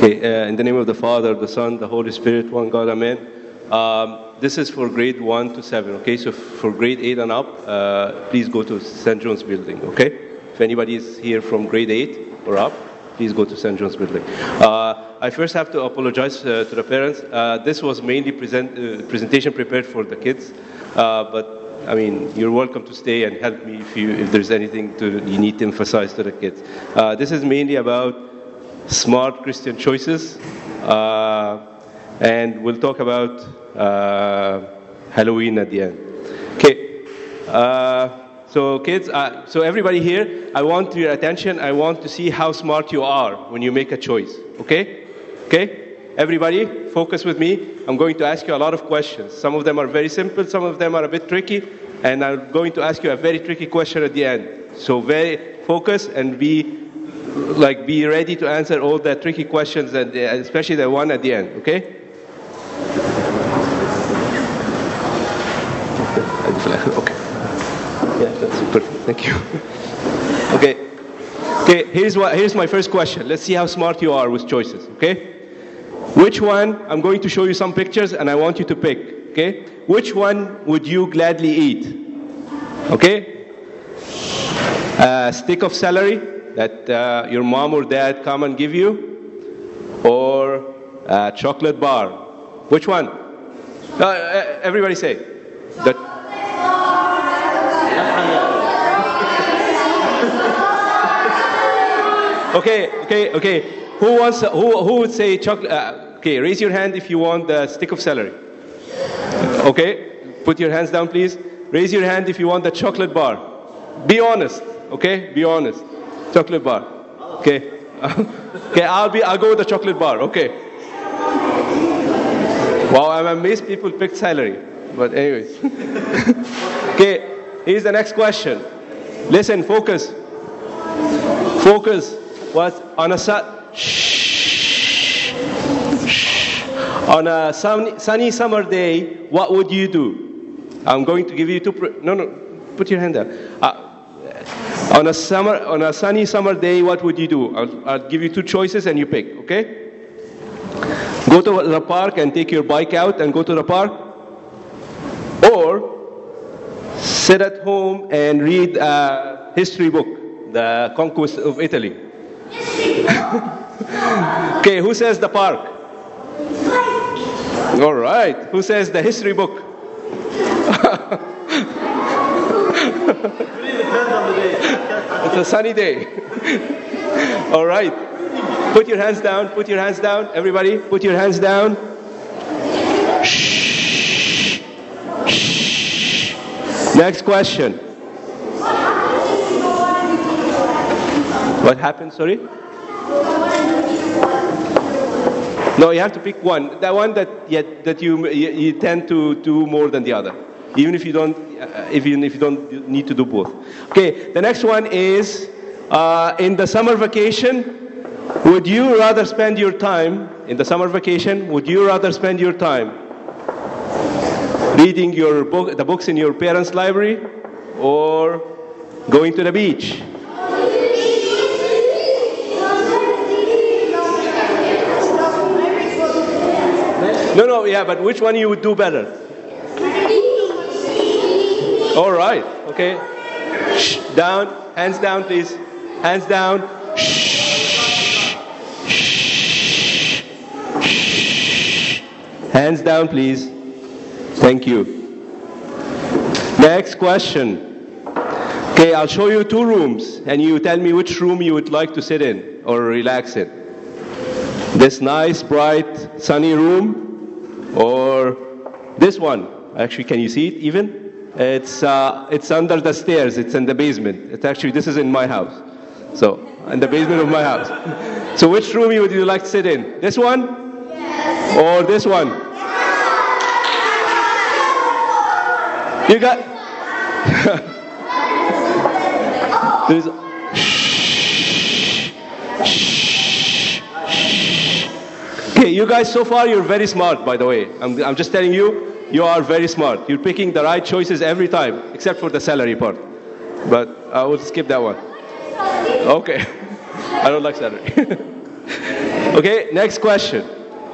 Okay, in the name of the Father, the Son, the Holy Spirit, one God, Amen. This is for grade 1 to 7, okay? So for grade 8 and up, please go to St. John's Building, okay? If anybody is here from grade 8 or up, please go to St. John's Building. I first have to apologize to the parents. This was mainly presentation prepared for the kids, but I mean, you're welcome to stay and help me if there's anything you need to emphasize to the kids. This is mainly about smart Christian choices, and we'll talk about Halloween at the end. Okay, so kids, so everybody here, I want your attention. I want to see how smart you are when you make a choice. Okay? Okay? Everybody, focus with me. I'm going to ask you a lot of questions. Some of them are very simple, some of them are a bit tricky, and I'm going to ask you a very tricky question at the end. So very focus and be ready to answer all the tricky questions, and especially the one at the end, okay? Okay. Yeah, that's perfect. Thank you. Okay. Okay, here's my first question. Let's see how smart you are with choices, okay? Which one, I'm going to show you some pictures and I want you to pick, okay? Which one would you gladly eat? Okay? A stick of celery that your mom or dad come and give you, or a chocolate bar? Which one? Everybody say. Okay. Who would say chocolate? Okay, raise your hand if you want the stick of celery. Okay, put your hands down, please. Raise your hand if you want the chocolate bar. Be honest, okay? Be honest. Chocolate bar. Okay. Okay, I'll go with the chocolate bar. Okay. Wow, I'm amazed people picked celery. But anyways. Okay, here's the next question. Listen, focus. Focus. On a sunny summer day, what would you do? I'm going to give you put your hand down. On a sunny summer day, what would you do? I'll give you two choices and you pick, okay? Go to the park and take your bike out and go to the park, or sit at home and read a history book, The Conquest of Italy. Okay, who says the park? All right. Who says the history book? It's a sunny day. All right. Put your hands down. Put your hands down. Everybody, put your hands down. Shh. Shh. Next question. What happened? Sorry? No, you have to pick one. The one that you tend to do more than the other, even if you don't need to do both. Okay. The next one is in the summer vacation. Would you rather spend your time in the summer vacation? Would you rather spend your time reading the books in your parents' library, or going to the beach? No, yeah, but which one you would do better? All right, okay. Shh, down, hands down, please. Hands down. Shh. Shh. Shh. Hands down, please. Thank you. Next question. Okay, I'll show you two rooms, and you tell me which room you would like to sit in or relax in. This nice, bright, sunny room, or this one. Actually, can you see it even? It's under the stairs. It's in the basement. This is in my house. So, in the basement of my house. So which room would you like to sit in? This one? Yes. Or this one? Yes. You got... Okay, you guys, so far you're very smart, by the way. I'm just telling you, you are very smart. You're picking the right choices every time, except for the celery part. But I will skip that one. Okay. I don't like celery. Okay, next question.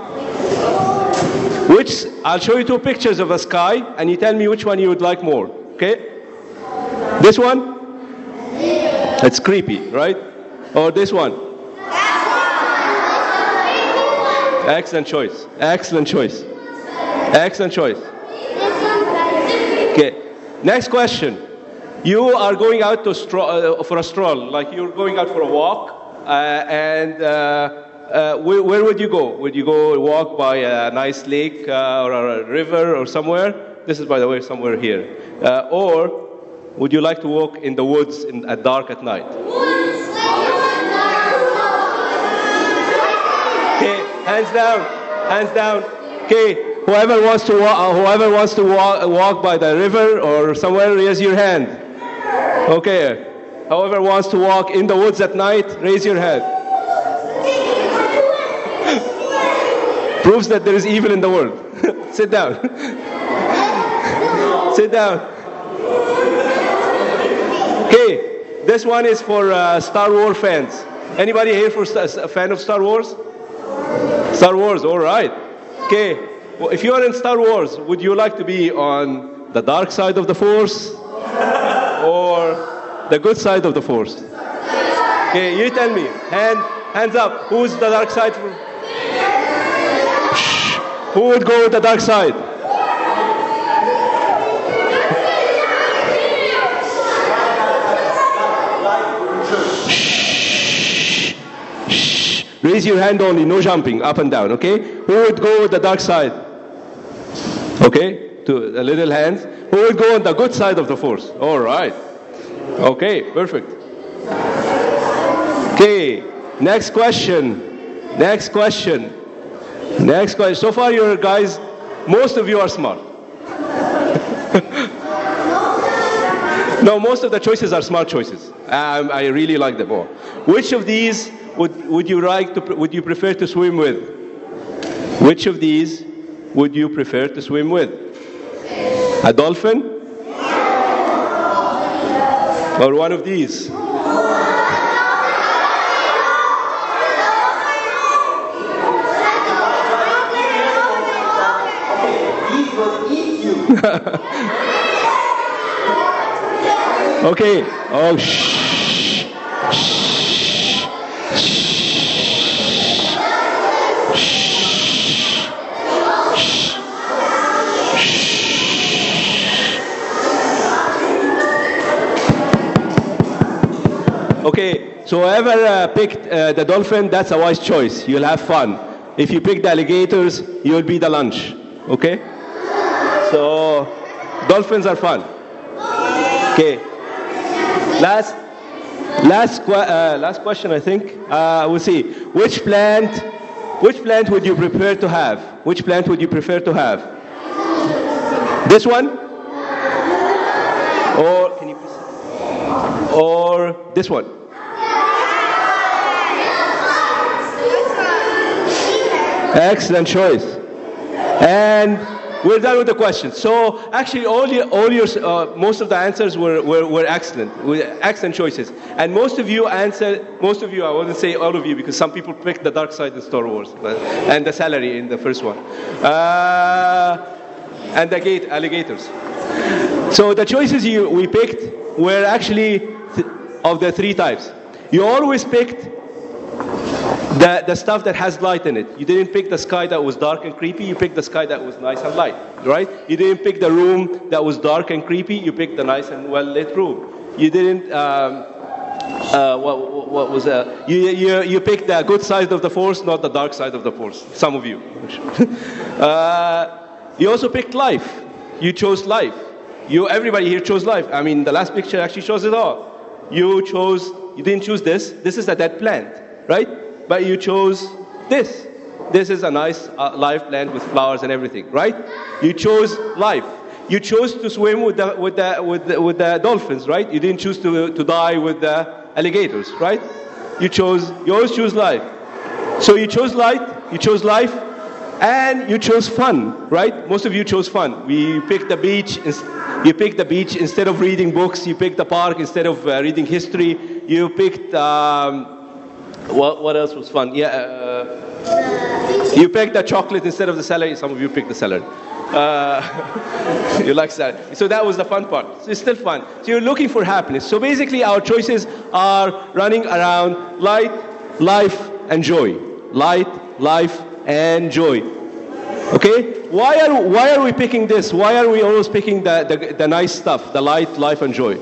I'll show you two pictures of a sky, and you tell me which one you would like more. Okay? This one? It's creepy, right? Or this one? Excellent choice. Excellent choice. Excellent choice. Okay. Next question. You are going out to for a stroll, like you're going out for a walk, where would you go? Would you go walk by a nice lake or a river or somewhere? This is, by the way, somewhere here. Or would you like to walk in the woods at dark at night? Okay, hands down, hands down. Okay, whoever wants to walk by the river or somewhere, raise your hand. Okay, whoever wants to walk in the woods at night, raise your hand. Proves that there is evil in the world. Sit down. Sit down. Okay, this one is for Star Wars fans. Anybody here a fan of Star Wars? Star Wars, all right. Okay, well, if you are in Star Wars, would you like to be on the dark side of the Force or the good side of the Force? Okay, you tell me. Hands up. Who's the dark side? Who would go with the dark side? Raise your hand only, no jumping up and down, okay? Who would go with the dark side? Okay, to the little hands. Who would go on the good side of the Force? All right. Okay, perfect. Okay, next question. Next question. Next question. So far, you guys, most of you are smart. No, most of the choices are smart choices. I really like them all. Which of these would you prefer to swim with? Which of these would you prefer to swim with? A dolphin? Or one of these? Okay. Oh, shh. Okay, so whoever picked the dolphin, that's a wise choice. You'll have fun. If you pick the alligators, you'll be the lunch. Okay? So, dolphins are fun. Okay. Last question, I think. We'll see. Which plant would you prefer to have? Which plant would you prefer to have? This one? Or can you please? Or this one? Excellent choice. And we're done with the questions. So actually, most of the answers were excellent, excellent choices. And most of you, I wouldn't say all of you, because some people picked the dark side in Star Wars, and the salary in the first one, and the alligators. So the choices we picked were actually of the three types. You always picked the stuff that has light in it. You didn't pick the sky that was dark and creepy. You picked the sky that was nice and light, right? You didn't pick the room that was dark and creepy. You picked the nice and well-lit room. You didn't. What was that? You picked the good side of the Force, not the dark side of the Force. Some of you. You also picked life. You chose life. Everybody here chose life. I mean, the last picture actually shows it all. You didn't choose this. This is a dead plant, right? But you chose this. This is a nice live plant with flowers and everything, right? You chose life. You chose to swim with the dolphins, right? You didn't choose to die with the alligators, right? You always choose life. So you chose light, you chose life, and you chose fun, right? Most of you chose fun. You picked the beach. You picked the beach instead of reading books. You picked the park instead of reading history. You picked. What else was fun? Yeah, You picked the chocolate instead of the salad. Some of you picked the salad. You like salad. So that was the fun part. So it's still fun. So you're looking for happiness. So basically our choices are running around light, life, and joy. Light, life, and joy. Okay? Why are we picking this? Why are we always picking the nice stuff? The light, life, and joy.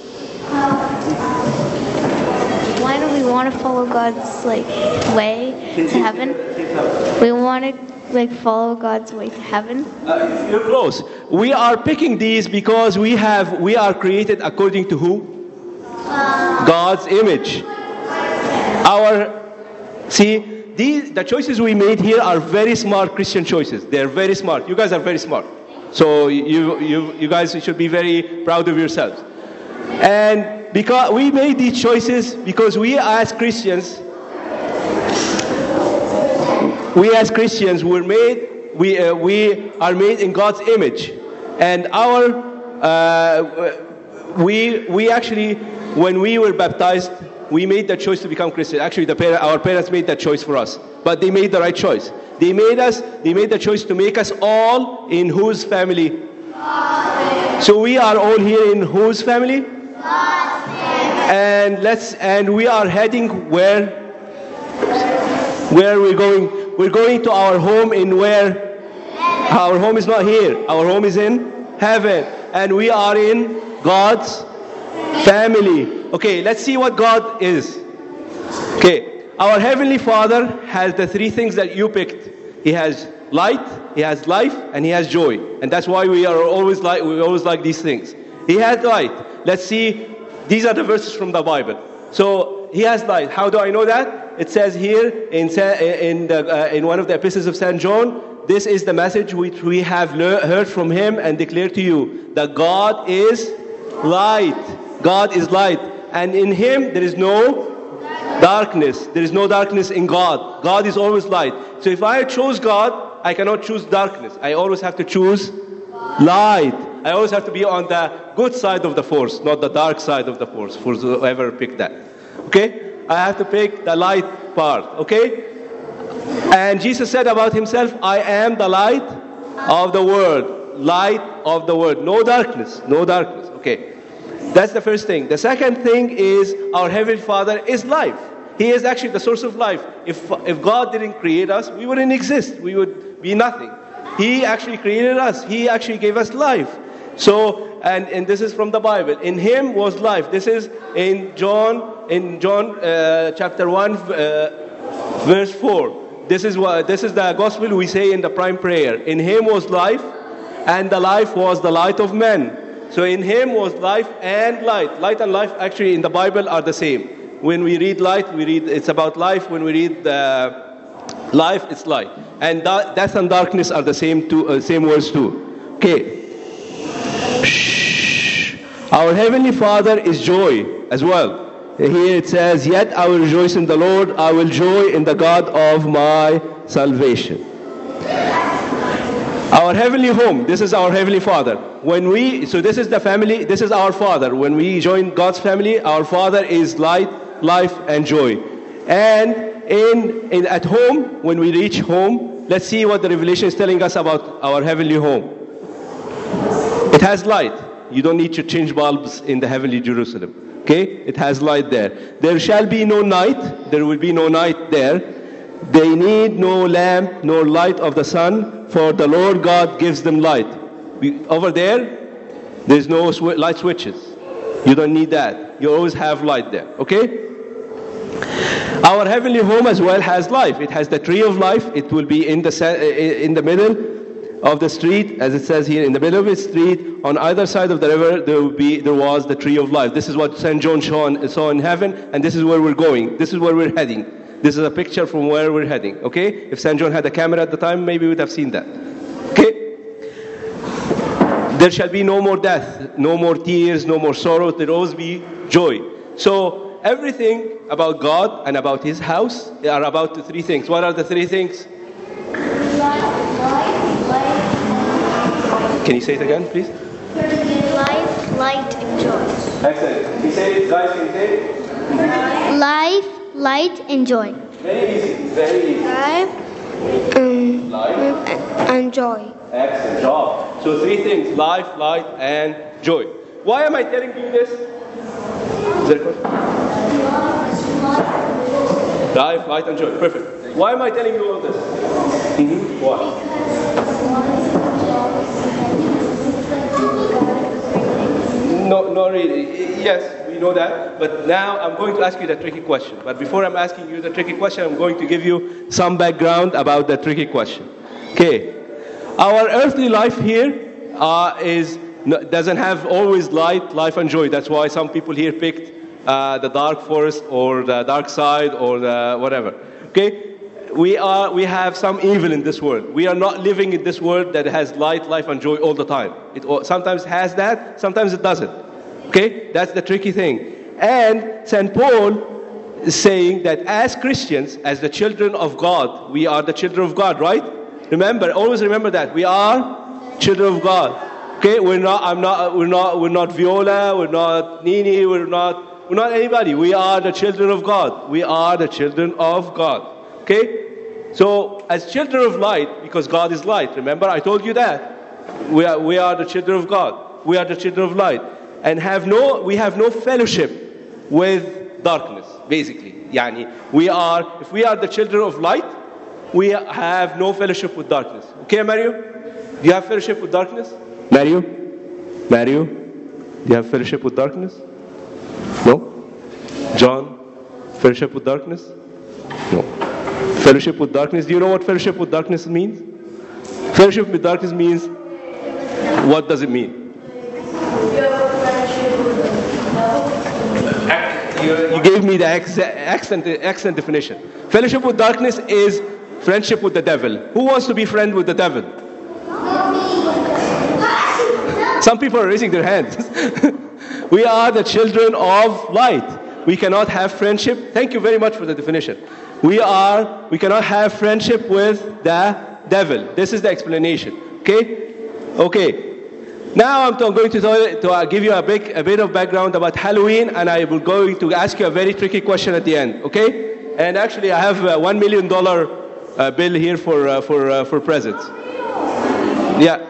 Why do we want to follow God's way to heaven? We want to follow God's way to heaven. You're close. We are picking these because we are created according to who? God's image. The choices we made here are very smart Christian choices. They're very smart. You guys are very smart. So you guys should be very proud of yourselves. And because we made these choices because we as Christians we are made in God's image, and we actually, when we were baptized, we made the choice to become Christian. Actually, our parents made that choice for us, but they made the right choice. They made the choice to make us all in whose family? So we are all here in whose family? And we are heading where? Where are we going? We're going to our home in where? Our home is not here. Our home is in heaven. And we are in God's family. Okay, let's see what God is. Okay, our Heavenly Father has the three things that you picked. He has light, He has life, and He has joy. And that's why we always like these things. He has light. Let's see. These are the verses from the Bible. So He has light. How do I know that? It says here in one of the epistles of St. John, this is the message which we have heard from Him and declared to you, that God is light. God is light. And in Him there is no darkness. There is no darkness in God. God is always light. So if I chose God, I cannot choose darkness. I always have to choose light. I always have to be on the good side of the force, not the dark side of the force, for whoever picked that. Okay? I have to pick the light part. Okay? And Jesus said about Himself, I am the light of the world. Light of the world. No darkness. No darkness. Okay. That's the first thing. The second thing is our Heavenly Father is life. He is actually the source of life. If God didn't create us, we wouldn't exist. We would be nothing. He actually created us. He actually gave us life. So, and this is from the Bible. In Him was life. This is in John chapter 1, verse 4. This is the gospel we say in the prime prayer. In Him was life, and the life was the light of men. So in Him was life and light. Light and life actually in the Bible are the same. When we read light, we read it's about life. When we read life, it's light. And death and darkness are the same words too. Okay. Our Heavenly Father is joy as well. Here it says, yet I will rejoice in the Lord. I will joy in the God of my salvation. Our heavenly home, this is our Heavenly Father. So this is the family, this is our Father. When we join God's family, our Father is light, life, and joy. And at home, when we reach home, let's see what the Revelation is telling us about our heavenly home. It has light. You don't need to change bulbs in the heavenly Jerusalem. Okay? It has light there. There shall be no night. There will be no night there. They need no lamp nor light of the sun, for the Lord God gives them light. Over there's no light switches. You don't need that. You always have light there. Okay? Our heavenly home as well has life. It has the tree of life. It will be in the middle of the street, as it says here, in the middle of the street, on either side of the river, there was the tree of life. This is what St. John saw in heaven, and this is where we're going. This is where we're heading. This is a picture from where we're heading. Okay? If St. John had a camera at the time, maybe we would have seen that. Okay? There shall be no more death, no more tears, no more sorrow. There will always be joy. So everything about God and about His house are about the three things. What are the three things? Can you say it again, please? Life, light, and joy. Excellent. Can you say it, guys? Can you say it? Life, light, and joy. Very easy. Very easy. Life and joy. Excellent job. So 3 things: life, light, and joy. Why am I telling you this? Is there a question? Life, light, and joy. Perfect. Why am I telling you all this? Why? No, not really. Yes, we know that. But now I'm going to ask you the tricky question. But before I'm asking you the tricky question, I'm going to give you some background about the tricky question. Okay. Our earthly life here doesn't have always light, life, and joy. That's why some people here picked the dark forest or the dark side or the whatever. Okay. We have some evil in this world. We are not living in this world that has light, life, and joy all the time. It sometimes has that, sometimes it doesn't. Okay? That's the tricky thing. And St. Paul is saying that as Christians, as the children of God, we are the children of God, right? Remember, always remember that. We are children of God. Okay? We're not Viola, we're not Nini, we're not anybody. We are the children of God. We are the children of God. Okay? So, as children of light, because God is light, remember I told you that. We are the children of God. We are the children of light. And we have no fellowship with darkness, basically. Yani, if we are the children of light, we have no fellowship with darkness. Okay, Mario? Do you have fellowship with darkness? Mario? Do you have fellowship with darkness? No? John? Fellowship with darkness? No. Fellowship with darkness. Do you know what fellowship with darkness means? Fellowship with darkness means, what does it mean? You gave me the excellent definition. Fellowship with darkness is friendship with the devil. Who wants to be friend with the devil? Some people are raising their hands. We are the children of light. We cannot have friendship. Thank you very much for the definition. We cannot have friendship with the devil. This is the explanation. Okay. Now I'm going to give you a bit of background about Halloween, and I will going to ask you a very tricky question at the end. Okay? And actually, I have a $1 million bill here for presents. Yeah.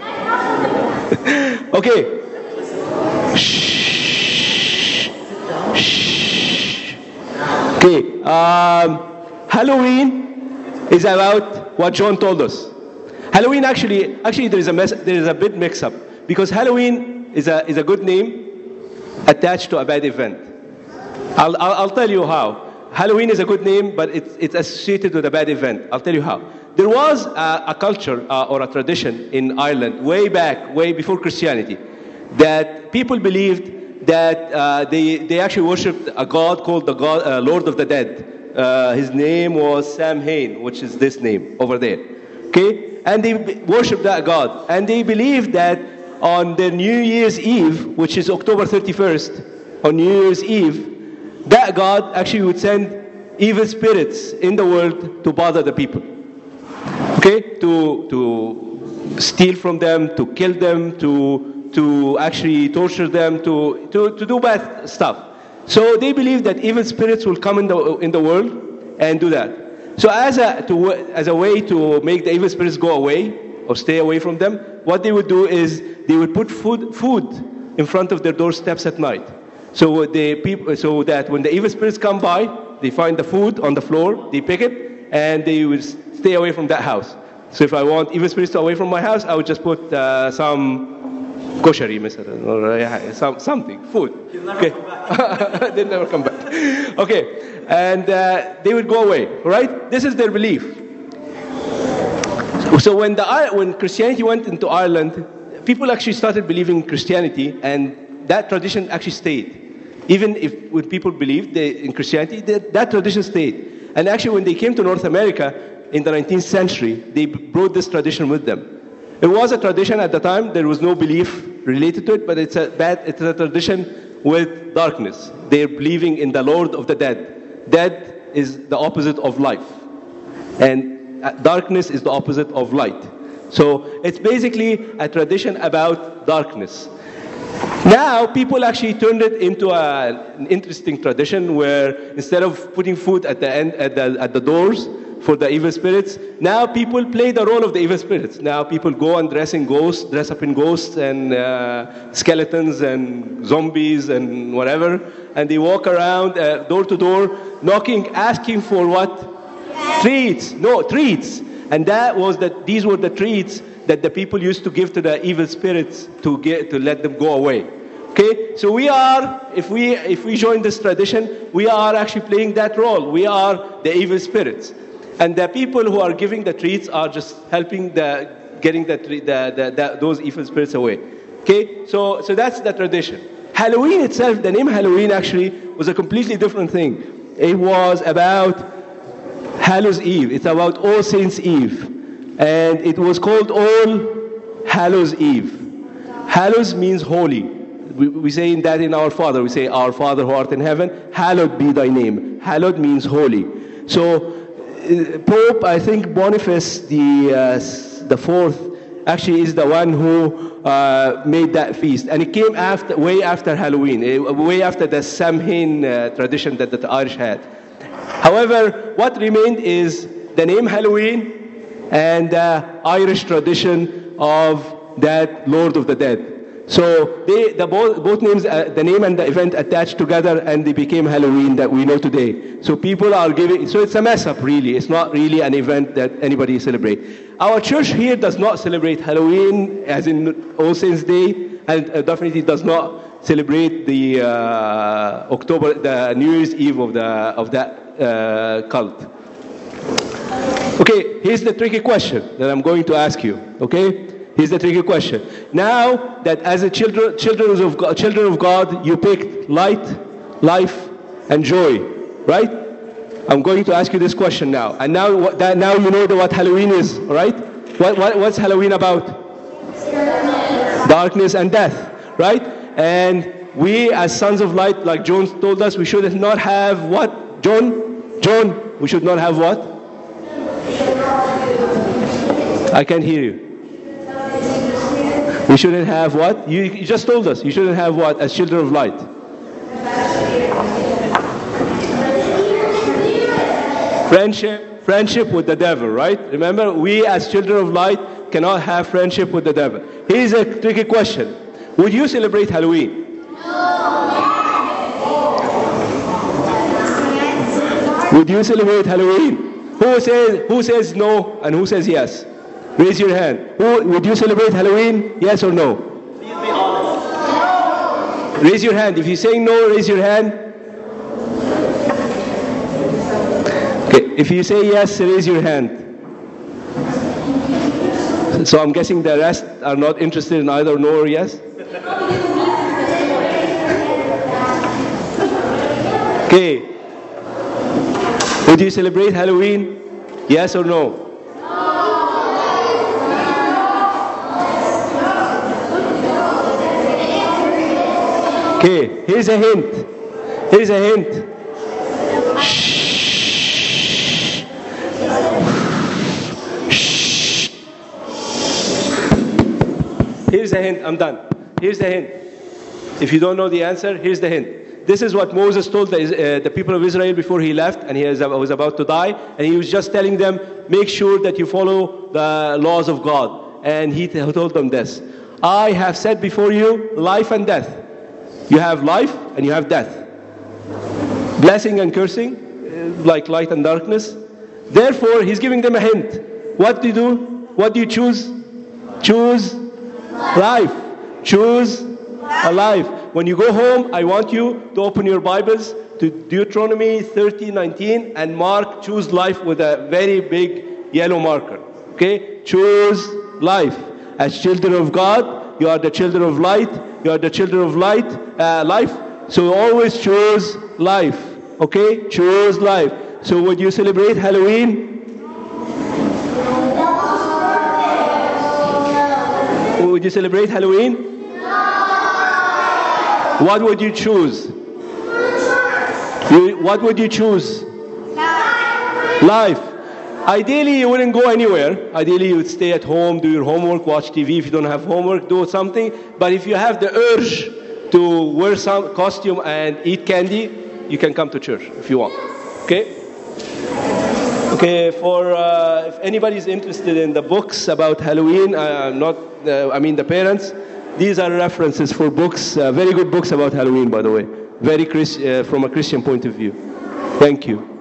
Okay. Shh. Okay. Halloween is about what John told us. Halloween actually there is a bit mix up, because Halloween is a good name attached to a bad event. I'll tell you how. Halloween is a good name, but it's associated with a bad event. I'll tell you how. There was a culture or a tradition in Ireland way before Christianity, that people believed that they actually worshipped a god called the Lord of the Dead. His name was Samhain, which is this name over there. Okay? And they worshipped that god. And they believed that on their New Year's Eve, which is October 31st, on New Year's Eve, that god actually would send evil spirits in the world to bother the people. Okay? To steal from them, to kill them, to actually torture them, to do bad stuff. So they believe that evil spirits will come in the world and do that. So as a way to make the evil spirits go away or stay away from them, what they would do is they would put food in front of their doorsteps at night. So that when the evil spirits come by, they find the food on the floor, they pick it, and they will stay away from that house. So if I want evil spirits to away from my house, I would just put some koshari, or something, food. Okay. They never come back. Okay. And they would go away, right? This is their belief. So when Christianity went into Ireland, people actually started believing in Christianity, and that tradition actually stayed. Even when people believed in Christianity, that tradition stayed. And actually, when they came to North America in the 19th century, they brought this tradition with them. It was a tradition at the time. There was no belief related to it, but it's a tradition with darkness. They're believing in the Lord of the Dead. Dead is the opposite of life, and darkness is the opposite of light. So it's basically a tradition about darkness. Now people actually turned it into an interesting tradition where instead of putting food at the doors, for the evil spirits. Now people play the role of the evil spirits. Now people go and dress up in ghosts and skeletons and zombies and whatever, and they walk around door to door, knocking, asking for what? Treats. No, treats. And these were the treats that the people used to give to the evil spirits to let them go away. Okay, so we are, if we join this tradition, we are actually playing that role. We are the evil spirits, and the people who are giving the treats are just helping getting those evil spirits away. Okay, so that's the tradition. Halloween itself, the name Halloween actually was a completely different thing. It was about Hallows Eve. It's about All Saints Eve, and it was called All Hallows Eve. Hallows means holy. We say that in Our Father. We say, Our Father who art in heaven, hallowed be thy name. Hallowed means holy. So Pope, I think Boniface the fourth, actually is the one who made that feast. And it came way after Halloween, way after the Samhain tradition that the Irish had. However, what remained is the name Halloween and the Irish tradition of that Lord of the Dead. So both names, the name and the event attached together, and they became Halloween that we know today. So people are giving, so it's a mess up really. It's not really an event that anybody celebrates. Our church here does not celebrate Halloween as in All Saints Day, and definitely does not celebrate the the New Year's Eve of that cult. Okay, here's the tricky question that I'm going to ask you. Okay. Here's the tricky question. Now that as a children of God, you picked light, life, and joy, right? I'm going to ask you this question now. And now you know what Halloween is, right? What's Halloween about? Darkness and death, right? And we as sons of light, like John told us, we should not have what? John, we should not have what? I can't hear you. We shouldn't have what? You just told us. You shouldn't have what as children of light? Friendship with the devil, right? Remember, we as children of light cannot have friendship with the devil. Here's a tricky question. Would you celebrate Halloween? Would you celebrate Halloween? Who says no and who says yes? Raise your hand. Would you celebrate Halloween? Yes or no? Please be honest. Raise your hand. If you're saying no, raise your hand. Okay. If you say yes, raise your hand. So I'm guessing the rest are not interested in either no or yes. Okay. Would you celebrate Halloween? Yes or no? Okay, here's a hint. Here's a hint. Shh. Shh. Here's a hint. I'm done. Here's the hint. If you don't know the answer, here's the hint. This is what Moses told the people of Israel before he left, and he was about to die, and he was just telling them, make sure that you follow the laws of God. And he told them this: I have set before you life and death. You have life and you have death. Blessing and cursing, like light and darkness. Therefore, he's giving them a hint. What do you do? What do you choose? Choose life. Choose a life. When you go home, I want you to open your Bibles to Deuteronomy 30:19 and mark choose life with a very big yellow marker. Okay? Choose life. As children of God, you are the children of light. You are the children of life. So always choose life. Okay? Choose life. So would you celebrate Halloween? Would you celebrate Halloween? What would you choose? What would you choose? Life. Ideally, you wouldn't go anywhere. Ideally, you would stay at home, do your homework, watch TV. If you don't have homework, do something. But if you have the urge to wear some costume and eat candy, you can come to church if you want. Okay? Okay. Okay, for if anybody's interested in the books about Halloween, the parents, these are references for books, very good books about Halloween, by the way, from a Christian point of view. Thank you.